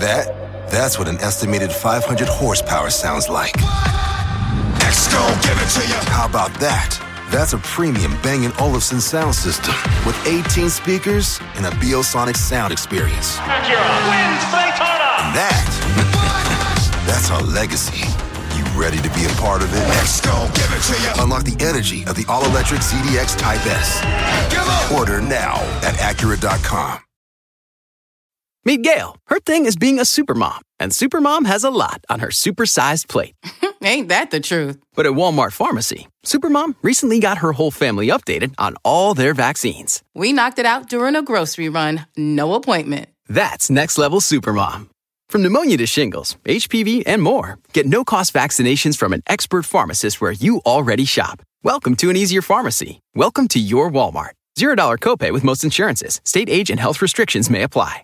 that? That's what an estimated 500 horsepower sounds like. X gon' give it to you. How about that? That's a premium Bang & Olufsen sound system with 18 speakers and a Biosonic sound experience. Acura wins Daytona. And that's our legacy. You ready to be a part of it? X gon' give it to you. Unlock the energy of the all-electric ZDX Type S. Order now at Acura.com. Meet Gail. Her thing is being a supermom, and supermom has a lot on her supersized plate. Ain't that the truth? But at Walmart Pharmacy, supermom recently got her whole family updated on all their vaccines. We knocked it out during a grocery run. No appointment. That's next level supermom. From pneumonia to shingles, HPV, and more, get no-cost vaccinations from an expert pharmacist where you already shop. Welcome to an easier pharmacy. Welcome to your Walmart. $0 copay with most insurances. State age and health restrictions may apply.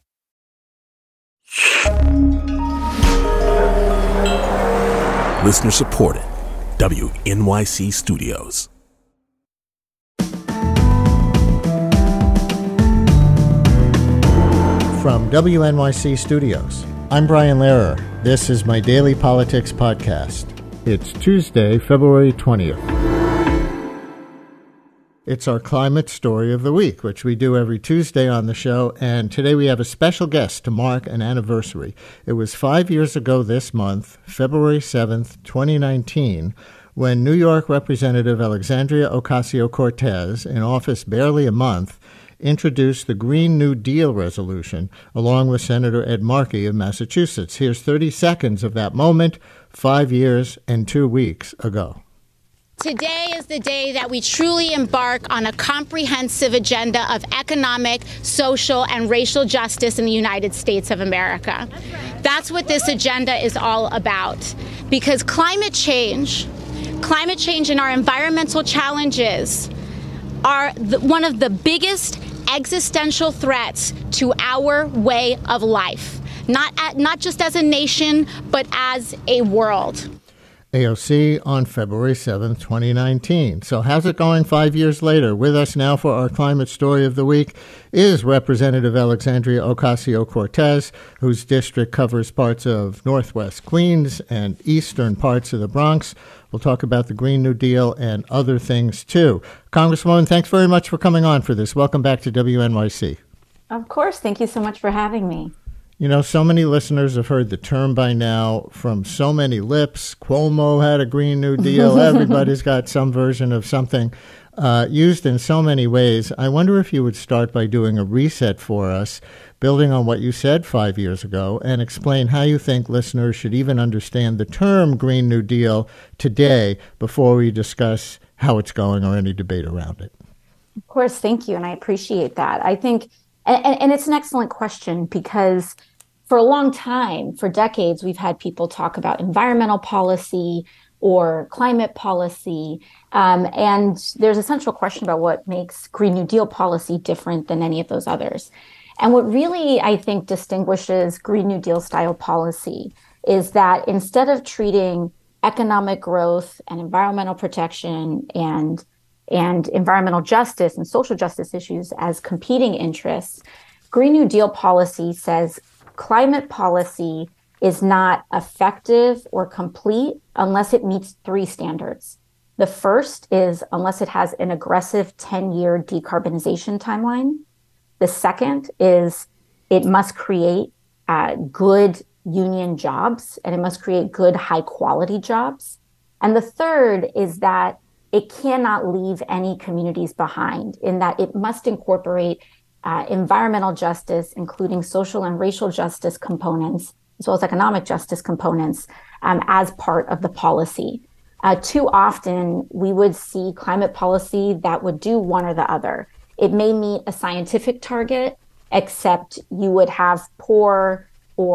Listener supported. WNYC Studios. From WNYC Studios, I'm Brian Lehrer. This is my daily politics podcast. It's Tuesday, February 20th. It's our climate story of the week, which we do every Tuesday on the show, and today we have a special guest to mark an anniversary. It was 5 years ago this month, February 7th, 2019, when New York Representative Alexandria Ocasio-Cortez, in office barely a month, introduced the Green New Deal resolution, along with Senator Ed Markey of Massachusetts. Here's 30 seconds of that moment, 5 years and 2 weeks ago. Today is the day that we truly embark on a comprehensive agenda of economic, social, and racial justice in the United States of America. That's what this agenda is all about. Because climate change and our environmental challenges are one of the biggest existential threats to our way of life, not just as a nation, but as a world. AOC on February 7th, 2019. So how's it going 5 years later? With us now for our climate story of the week is Representative Alexandria Ocasio-Cortez, whose district covers parts of Northwest Queens and eastern parts of the Bronx. We'll talk about the Green New Deal and other things, too. Congresswoman, thanks very much for coming on for this. Welcome back to WNYC. Of course. Thank you so much for having me. You know, so many listeners have heard the term by now from so many lips. Cuomo had a Green New Deal. Everybody's got some version of something used in so many ways. I wonder if you would start by doing a reset for us, building on what you said 5 years ago, and explain how you think listeners should even understand the term Green New Deal today before we discuss how it's going or any debate around it. Of course. Thank you. And I appreciate that. I think, and it's an excellent question because for a long time, for decades, we've had people talk about environmental policy or climate policy. And there's a central question about what makes Green New Deal policy different than any of those others. And what really, I think, distinguishes Green New Deal style policy is that instead of treating economic growth and environmental protection and environmental justice and social justice issues as competing interests, Green New Deal policy says climate policy is not effective or complete unless it meets three standards. The first is unless it has an aggressive 10-year decarbonization timeline. The second is it must create good union jobs, and it must create good high-quality jobs. And the third is that it cannot leave any communities behind, in that it must incorporate environmental justice, including social and racial justice components, as well as economic justice components, as part of the policy. Too often, we would see climate policy that would do one or the other. It may meet a scientific target, except you would have poor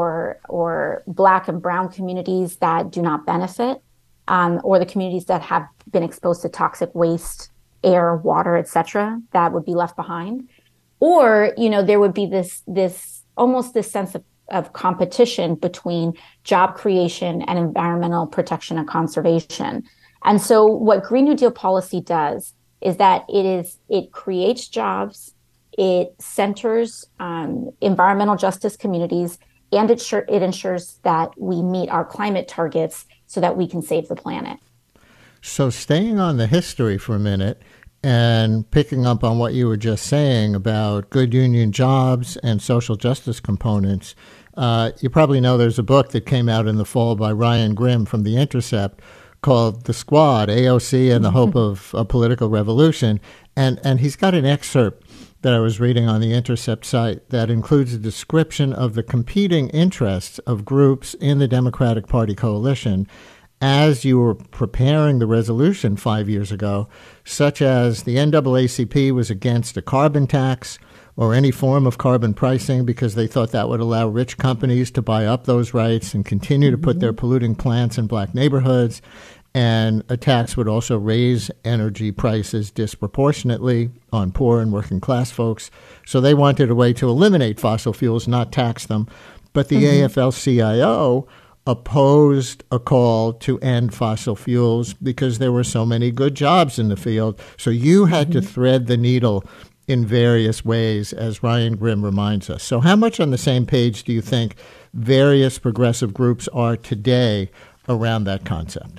or Black and brown communities that do not benefit, or the communities that have been exposed to toxic waste, air, water, et cetera, that would be left behind. Or, there would be this sense of competition between job creation and environmental protection and conservation. And so what Green New Deal policy does is that it creates jobs, it centers environmental justice communities, and it ensures that we meet our climate targets so that we can save the planet. So staying on the history for a minute and picking up on what you were just saying about good union jobs and social justice components, you probably know there's a book that came out in the fall by Ryan Grim from The Intercept called The Squad, AOC and the Hope of a Political Revolution. And he's got an excerpt that I was reading on the Intercept site that includes a description of the competing interests of groups in the Democratic Party coalition as you were preparing the resolution 5 years ago, such as the NAACP was against a carbon tax or any form of carbon pricing because they thought that would allow rich companies to buy up those rights and continue to put their polluting plants in black neighborhoods. And a tax would also raise energy prices disproportionately on poor and working class folks. So they wanted a way to eliminate fossil fuels, not tax them. But the AFL-CIO opposed a call to end fossil fuels because there were so many good jobs in the field. So you had to thread the needle in various ways, as Ryan Grim reminds us. So how much on the same page do you think various progressive groups are today around that concept?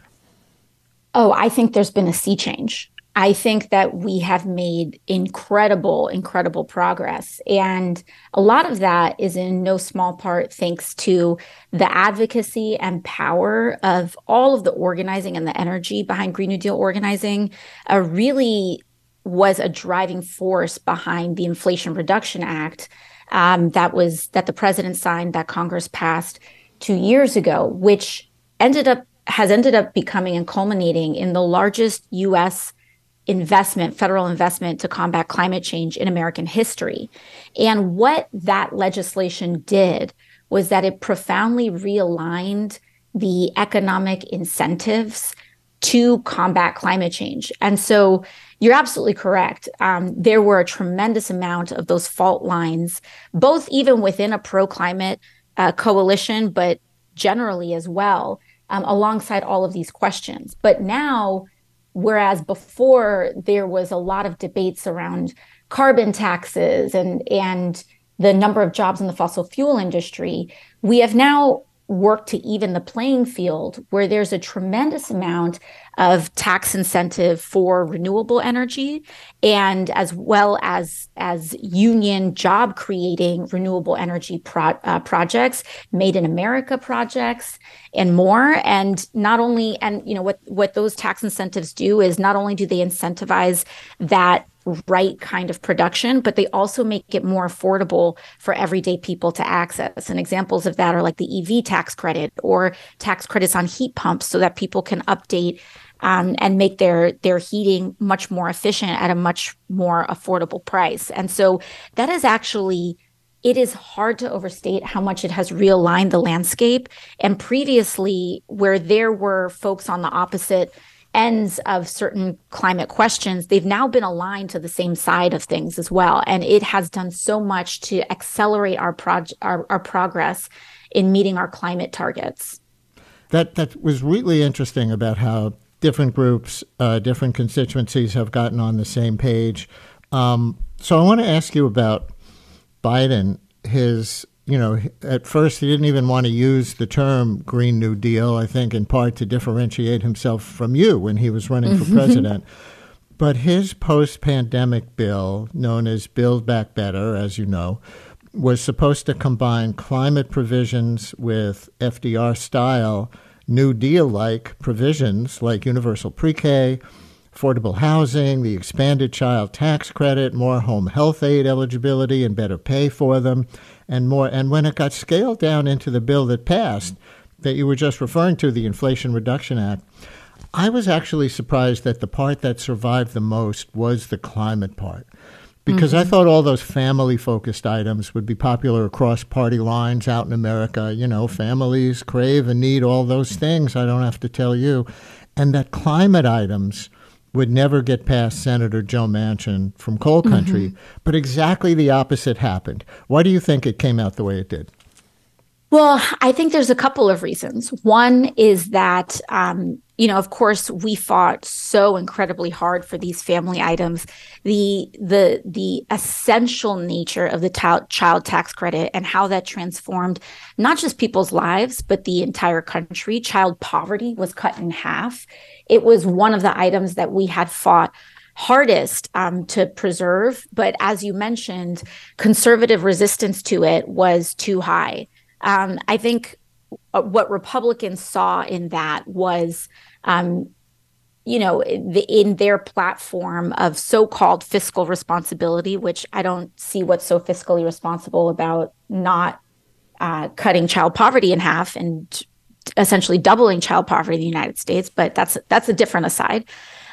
Oh, I think there's been a sea change. I think that we have made incredible progress. And a lot of that is in no small part thanks to the advocacy and power of all of the organizing and the energy behind Green New Deal organizing. Really was a driving force behind the Inflation Reduction Act that the president signed, that Congress passed 2 years ago, which has ended up becoming and culminating in the largest U.S. federal investment to combat climate change in American history. And what that legislation did was that it profoundly realigned the economic incentives to combat climate change. And so you're absolutely correct. There were a tremendous amount of those fault lines, both even within a pro-climate coalition, but generally as well, alongside all of these questions. But now, whereas before there was a lot of debates around carbon taxes and the number of jobs in the fossil fuel industry, we have now worked to even the playing field where there's a tremendous amount of tax incentive for renewable energy and as well as union job creating renewable energy projects, Made in America projects and more. And not only, and you know, what those tax incentives do is not only do they incentivize that right kind of production, but they also make it more affordable for everyday people to access. And examples of that are like the EV tax credit or tax credits on heat pumps so that people can update and make their heating much more efficient at a much more affordable price. And so that is actually, it is hard to overstate how much it has realigned the landscape. And previously, where there were folks on the opposite ends of certain climate questions, they've now been aligned to the same side of things as well. And it has done so much to accelerate our progress in meeting our climate targets. That was really interesting about how different groups, different constituencies have gotten on the same page. So I want to ask you about Biden. At first he didn't even want to use the term Green New Deal, I think in part to differentiate himself from you when he was running for president. But his post-pandemic bill, known as Build Back Better, as you know, was supposed to combine climate provisions with FDR-style New Deal-like provisions like universal pre-K, affordable housing, the expanded child tax credit, more home health aid eligibility and better pay for them, and more. And when it got scaled down into the bill that passed, that you were just referring to, the Inflation Reduction Act, I was actually surprised that the part that survived the most was the climate part. Because I thought all those family-focused items would be popular across party lines out in America. You know, families crave and need all those things, I don't have to tell you. And that climate items would never get past Senator Joe Manchin from coal country. But exactly the opposite happened. Why do you think it came out the way it did? Well, I think there's a couple of reasons. One is that, of course, we fought so incredibly hard for these family items. The essential nature of the child tax credit and how that transformed not just people's lives, but the entire country. Child poverty was cut in half. It was one of the items that we had fought hardest to preserve. But as you mentioned, conservative resistance to it was too high. I think what Republicans saw in that was, in their platform of so-called fiscal responsibility, which I don't see what's so fiscally responsible about not cutting child poverty in half and essentially doubling child poverty in the United States. But that's a different aside.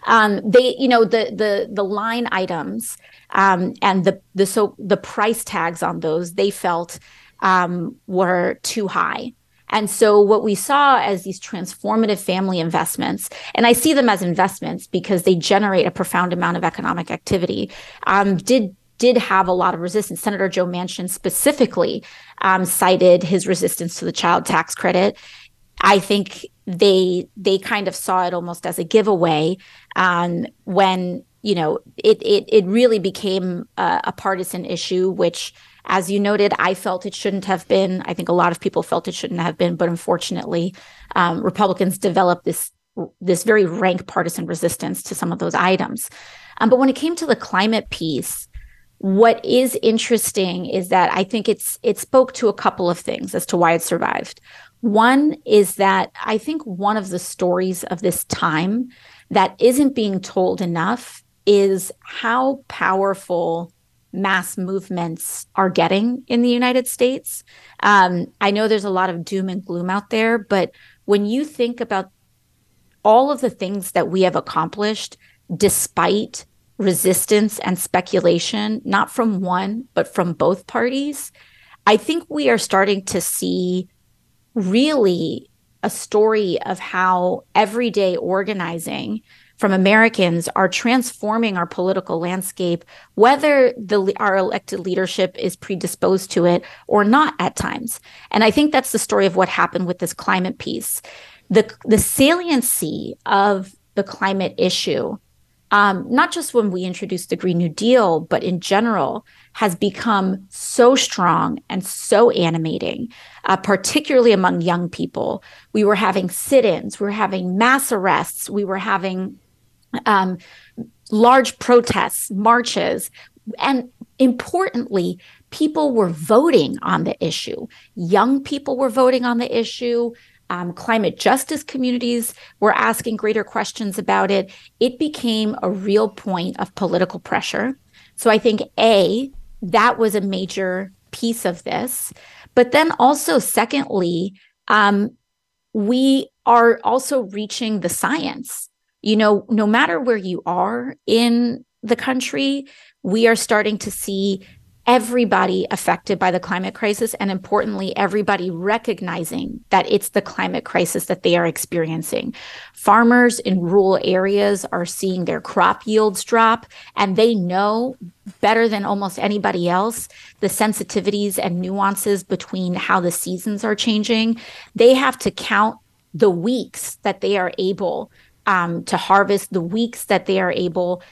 The line items and the price tags on those, they felt were too high. And so what we saw as these transformative family investments, and I see them as investments because they generate a profound amount of economic activity, did have a lot of resistance. Senator Joe Manchin specifically cited his resistance to the child tax credit. I think they kind of saw it almost as a giveaway when it really became a partisan issue, which, as you noted, I felt it shouldn't have been. I think a lot of people felt it shouldn't have been, but unfortunately, Republicans developed this very rank partisan resistance to some of those items. But when it came to the climate piece, what is interesting is that I think it spoke to a couple of things as to why it survived. One is that I think one of the stories of this time that isn't being told enough is how powerful mass movements are getting in the United States. I know there's a lot of doom and gloom out there, but when you think about all of the things that we have accomplished despite resistance and speculation, not from one, but from both parties, I think we are starting to see really a story of how everyday organizing from Americans are transforming our political landscape, whether our elected leadership is predisposed to it or not at times. And I think that's the story of what happened with this climate piece. The saliency of the climate issue, not just when we introduced the Green New Deal, but in general, has become so strong and so animating, particularly among young people. We were having sit-ins, we were having mass arrests, we were having large protests, marches, and importantly, people were voting on the issue. Young people were voting on the issue. Climate justice communities were asking greater questions about it. It became a real point of political pressure. So I think, that was a major piece of this. But then also, secondly, we are also reaching the science. No matter where you are in the country, we are starting to see everybody affected by the climate crisis, and importantly, everybody recognizing that it's the climate crisis that they are experiencing. Farmers in rural areas are seeing their crop yields drop, and they know better than almost anybody else the sensitivities and nuances between how the seasons are changing. They have to count the weeks that they are able to harvest, the weeks that they are able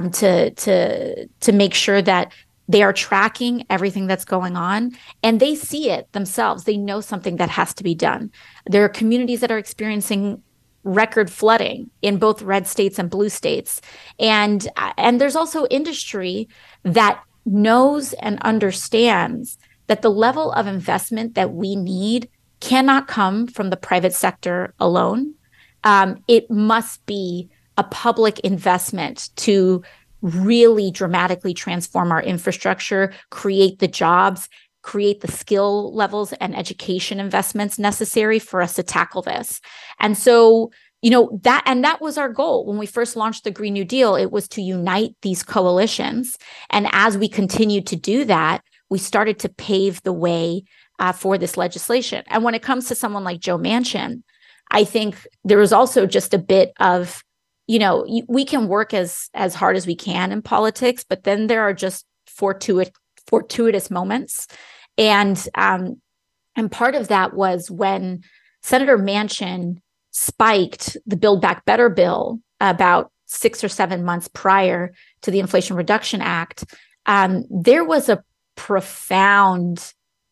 to make sure that they are tracking everything that's going on, and they see it themselves. They know something that has to be done. There are communities that are experiencing record flooding in both red states and blue states. And there's also industry that knows and understands that the level of investment that we need cannot come from the private sector alone. It must be a public investment to really dramatically transform our infrastructure, create the jobs, create the skill levels and education investments necessary for us to tackle this. And so, that was our goal. When we first launched the Green New Deal, it was to unite these coalitions. And as we continued to do that, we started to pave the way for this legislation. And when it comes to someone like Joe Manchin, I think there was also just a bit of, we can work as hard as we can in politics, but then there are just fortuitous moments. And And part of that was when Senator Manchin spiked the Build Back Better bill about 6 or 7 months prior to the Inflation Reduction Act. There was a profound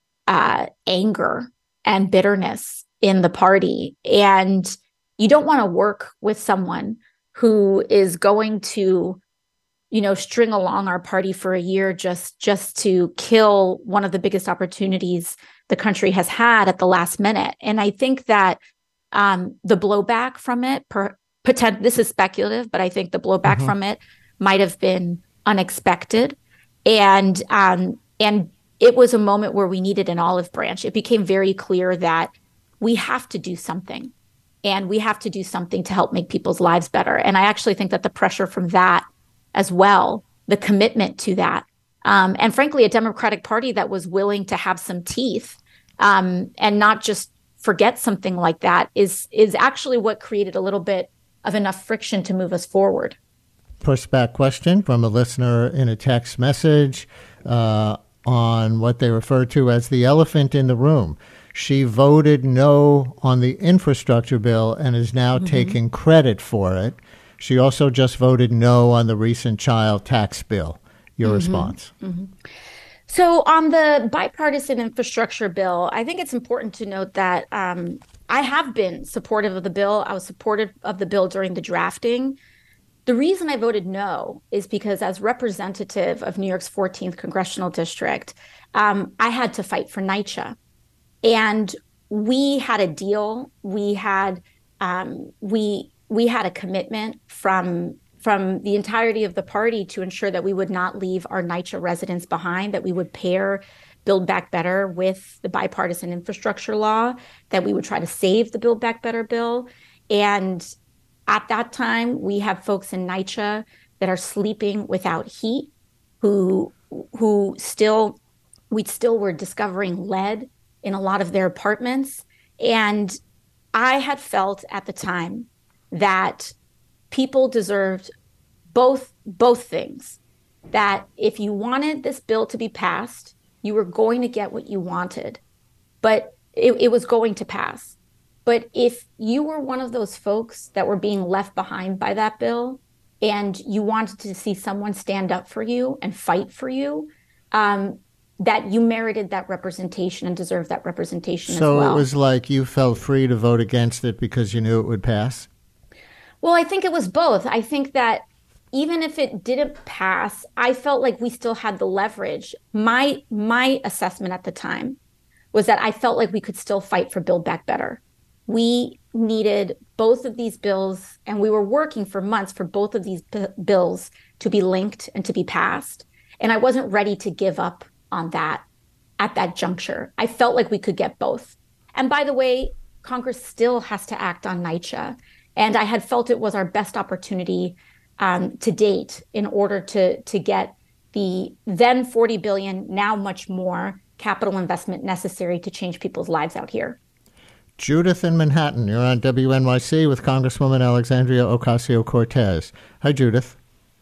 anger and bitterness in the party. And you don't want to work with someone who is going to, string along our party for a year just to kill one of the biggest opportunities the country has had at the last minute. And I think that the blowback from it, this is speculative, but I think the blowback from it might have been unexpected. And it was a moment where we needed an olive branch. It became very clear that we have to do something, and we have to do something to help make people's lives better. And I actually think that the pressure from that as well, the commitment to that, and frankly, a Democratic Party that was willing to have some teeth and not just forget something like that is actually what created a little bit of enough friction to move us forward. Pushback question from a listener in a text message on what they refer to as the elephant in the room. She voted no on the infrastructure bill and is now taking credit for it. She also just voted no on the recent child tax bill. Your response? So on the bipartisan infrastructure bill, I think it's important to note that I have been supportive of the bill. I was supportive of the bill during the drafting. The reason I voted no is because as representative of New York's 14th congressional district, I had to fight for NYCHA. And we had a deal. We had we had a commitment from the entirety of the party to ensure that we would not leave our NYCHA residents behind, that we would pair Build Back Better with the bipartisan infrastructure law, that we would try to save the Build Back Better bill. And at that time, we have folks in NYCHA that are sleeping without heat, who still were discovering lead in a lot of their apartments. And I had felt at the time that people deserved both things, that if you wanted this bill to be passed, you were going to get what you wanted, but it was going to pass. But if you were one of those folks that were being left behind by that bill and you wanted to see someone stand up for you and fight for you, that you merited that representation and deserved that representation as well. So it was like you felt free to vote against it because you knew it would pass? Well, I think it was both. I think that even if it didn't pass, I felt like we still had the leverage. My assessment at the time was that I felt like we could still fight for Build Back Better. We needed both of these bills, and we were working for months for both of these bills to be linked and to be passed. And I wasn't ready to give up on that at that juncture. I felt like we could get both. And by the way, Congress still has to act on NYCHA. And I had felt it was our best opportunity to date in order to get the then $40 billion, now much more capital investment necessary to change people's lives out here. Judith in Manhattan, you're on WNYC with Congresswoman Alexandria Ocasio-Cortez. Hi, Judith.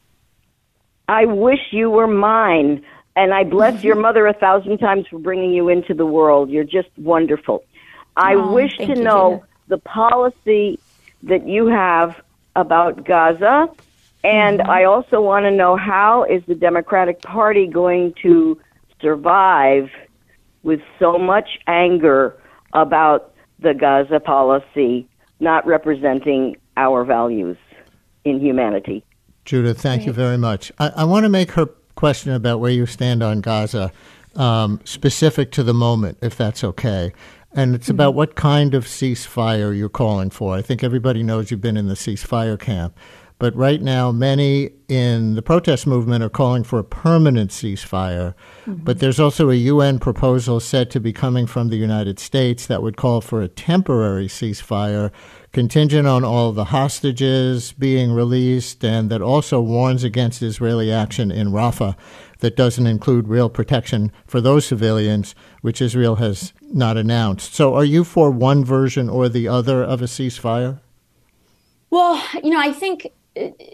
I wish you were mine, and I bless your mother 1,000 times for bringing you into the world. You're just wonderful. I wish to know Judith, the policy that you have about Gaza, and I also want to know how is the Democratic Party going to survive with so much anger about the Gaza policy not representing our values in humanity. Judith, thank you very much. I want to make her question about where you stand on Gaza specific to the moment, if that's okay. And it's about what kind of ceasefire you're calling for. I think everybody knows you've been in the ceasefire camp. But right now, many in the protest movement are calling for a permanent ceasefire. But there's also a UN proposal said to be coming from the United States that would call for a temporary ceasefire contingent on all the hostages being released, and that also warns against Israeli action in Rafah that doesn't include real protection for those civilians, which Israel has not announced. So are you for one version or the other of a ceasefire? Well, I think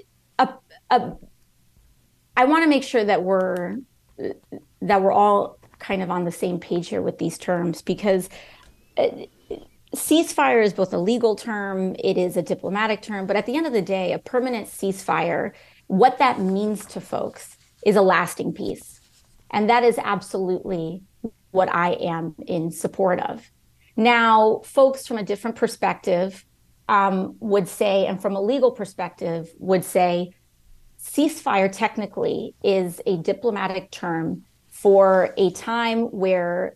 I want to make sure that we're all kind of on the same page here with these terms, because ceasefire is both a legal term, it is a diplomatic term, but at the end of the day, a permanent ceasefire, what that means to folks is a lasting peace. And that is absolutely what I am in support of. Now, folks from a different perspective would say, and from a legal perspective, would say, ceasefire technically is a diplomatic term for a time where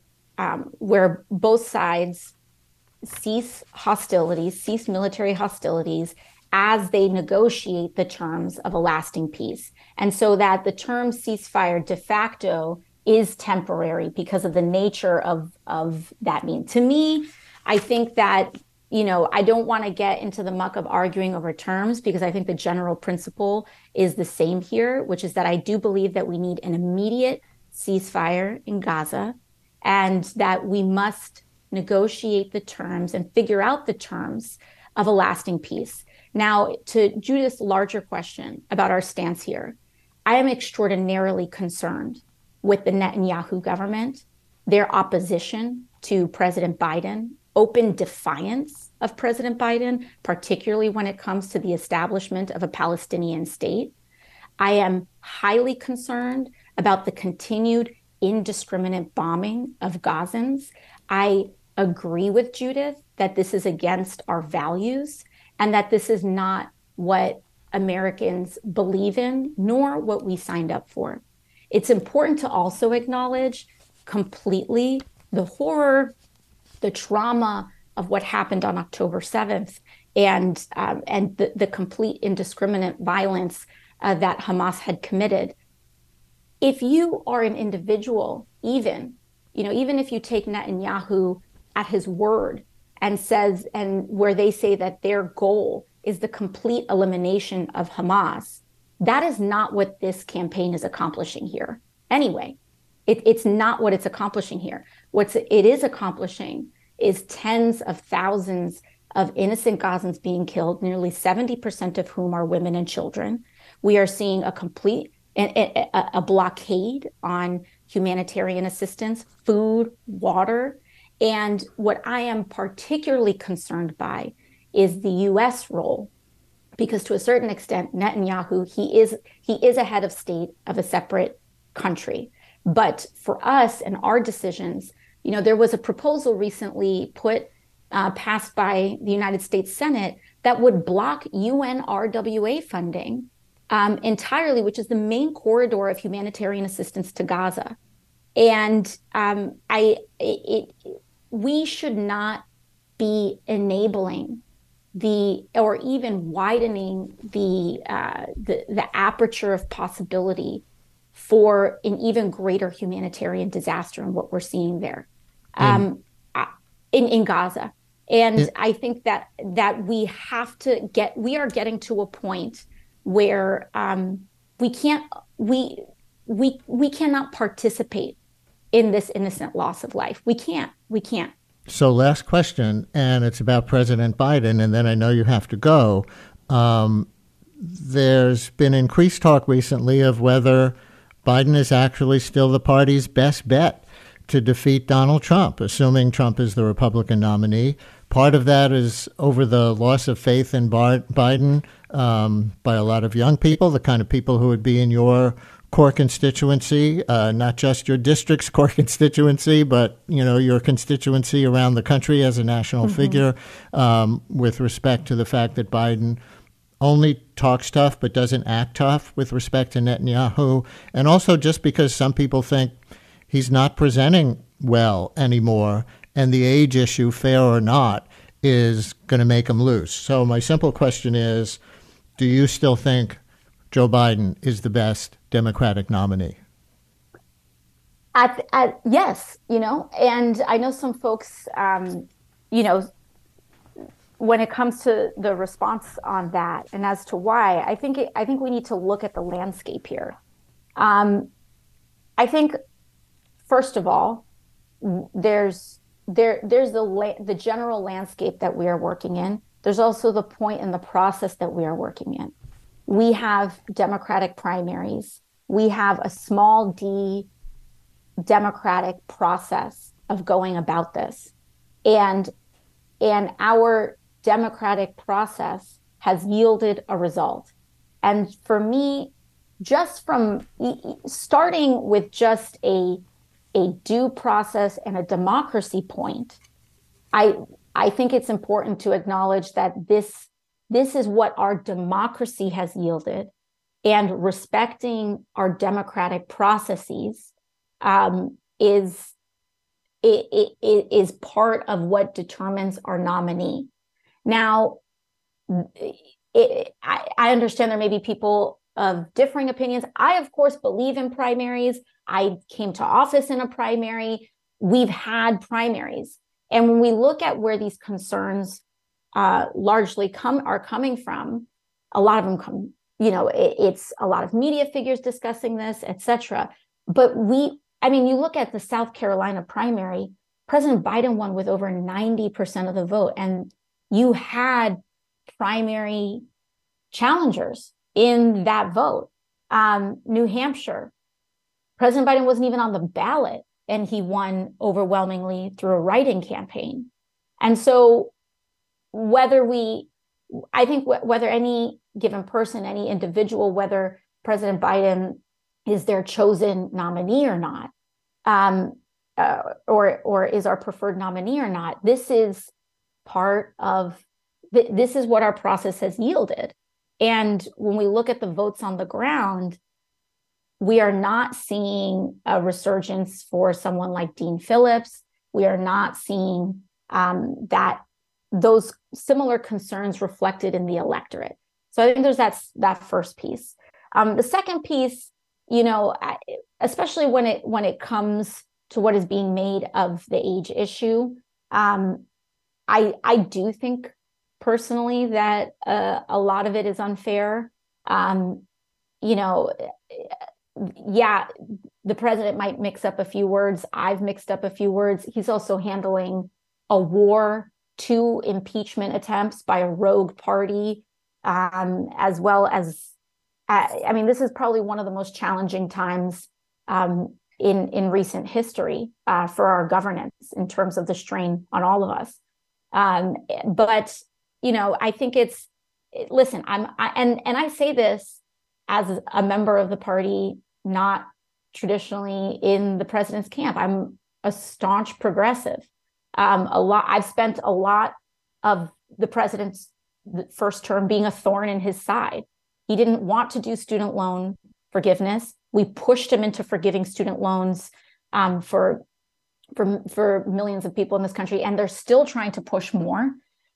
both sides cease hostilities, cease military hostilities as they negotiate the terms of a lasting peace. And so that the term ceasefire de facto is temporary because of the nature of that mean. To me, I think that, I don't want to get into the muck of arguing over terms, because I think the general principle is the same here, which is that I do believe that we need an immediate ceasefire in Gaza, and that we must negotiate the terms and figure out the terms of a lasting peace. Now, to Judith's larger question about our stance here, I am extraordinarily concerned with the Netanyahu government, their opposition to President Biden, open defiance of President Biden, particularly when it comes to the establishment of a Palestinian state. I am highly concerned about the continued indiscriminate bombing of Gazans. I agree with Judith that this is against our values and that this is not what Americans believe in, nor what we signed up for. It's important to also acknowledge completely the horror, the trauma of what happened on October 7th and the complete indiscriminate violence that Hamas had committed. If you are an individual, even if you take Netanyahu at his word and where they say that their goal is the complete elimination of Hamas, that is not what this campaign is accomplishing here. Anyway, it's not what it's accomplishing here. What it is accomplishing is tens of thousands of innocent Gazans being killed, nearly 70% of whom are women and children. We are seeing a blockade on humanitarian assistance, food, water. And what I am particularly concerned by is the U.S. role, because to a certain extent, Netanyahu, he is a head of state of a separate country. But for us and our decisions, there was a proposal recently passed by the United States Senate that would block UNRWA funding entirely, which is the main corridor of humanitarian assistance to Gaza. And we should not be enabling or even widening the aperture of possibility for an even greater humanitarian disaster in what we're seeing there in Gaza. And I think that we are getting to a point where we cannot participate in this innocent loss of life. We can't. So last question, and it's about President Biden, and then I know you have to go. There's been increased talk recently of whether Biden is actually still the party's best bet to defeat Donald Trump, assuming Trump is the Republican nominee. Part of that is over the loss of faith in Biden by a lot of young people, the kind of people who would be in your core constituency, not just your district's core constituency, but your constituency around the country as a national figure, with respect to the fact that Biden only talks tough but doesn't act tough with respect to Netanyahu, and also just because some people think he's not presenting well anymore, and the age issue, fair or not, is going to make him lose. So my simple question is, do you still think Joe Biden is the best Democratic nominee? Yes, and I know some folks, when it comes to the response on that and as to why, I think we need to look at the landscape here. I think, first of all, there's the general landscape that we are working in. There's also the point in the process that we are working in. We have Democratic primaries. We have a small d democratic process of going about this. And our democratic process has yielded a result. And for me, just from starting with just a due process and a democracy point, I think it's important to acknowledge that this is what our democracy has yielded, and respecting our democratic processes is part of what determines our nominee. Now, I understand there may be people of differing opinions. I, of course, believe in primaries. I came to office in a primary. We've had primaries. And when we look at where these concerns largely are coming from, a lot of them come, it's a lot of media figures discussing this, et cetera. But you look at the South Carolina primary, President Biden won with over 90% of the vote. And you had primary challengers in that vote. New Hampshire, President Biden wasn't even on the ballot, and he won overwhelmingly through a write-in campaign. And so whether any given person, any individual, whether President Biden is their chosen nominee or not, or is our preferred nominee or not, this is part of, this is what our process has yielded. And when we look at the votes on the ground, we are not seeing a resurgence for someone like Dean Phillips. We are not seeing that those similar concerns reflected in the electorate. So I think there's that first piece. The second piece, especially when it comes to what is being made of the age issue, I do think personally that a lot of it is unfair. The president might mix up a few words. I've mixed up a few words. He's also handling a war, 2 impeachment attempts by a rogue party, as well as, this is probably one of the most challenging times in recent history for our governance in terms of the strain on all of us. But I think listen, I say this as a member of the party, not traditionally in the president's camp. I'm a staunch progressive. I've spent a lot of the president's first term being a thorn in his side. He didn't want to do student loan forgiveness. We pushed him into forgiving student loans for millions of people in this country, and they're still trying to push more.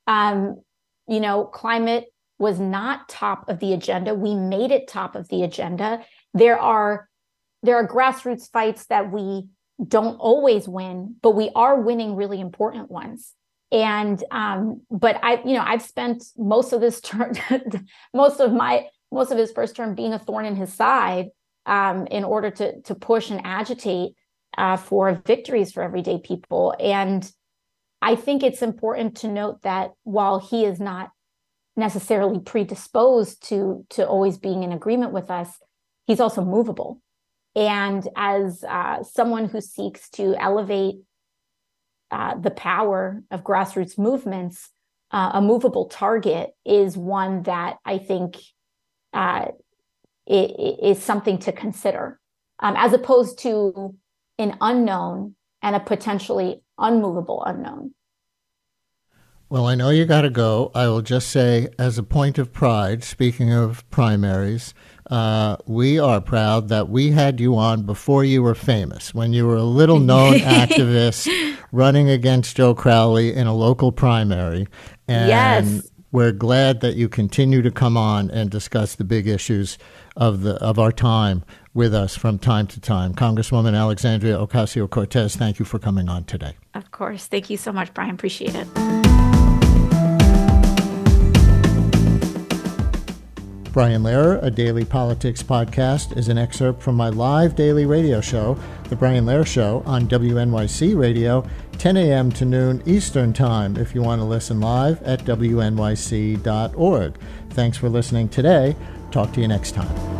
Climate was not top of the agenda. We made it top of the agenda. There are grassroots fights that we don't always win, but we are winning really important ones. And but I've spent most of this term, most of his first term being a thorn in his side in order to push and agitate for victories for everyday people. And I think it's important to note that while he is not necessarily predisposed to always being in agreement with us, he's also movable. And as someone who seeks to elevate the power of grassroots movements, a movable target is one that I think is something to consider, as opposed to an unknown and a potentially unmovable unknown. Well, I know you got to go. I will just say, as a point of pride, speaking of primaries, we are proud that we had you on before you were famous, when you were a little known activist running against Joe Crowley in a local primary. And yes, we're glad that you continue to come on and discuss the big issues of our time with us from time to time. Congresswoman Alexandria Ocasio-Cortez, thank you for coming on today. Of course. Thank you so much, Brian. Appreciate it. Brian Lehrer, a daily politics podcast, is an excerpt from my live daily radio show, The Brian Lehrer Show, on WNYC Radio, 10 a.m. to noon Eastern Time, if you want to listen live at wnyc.org. Thanks for listening today. Talk to you next time.